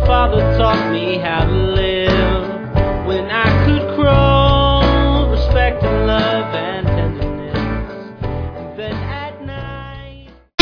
father taught me how to live. When I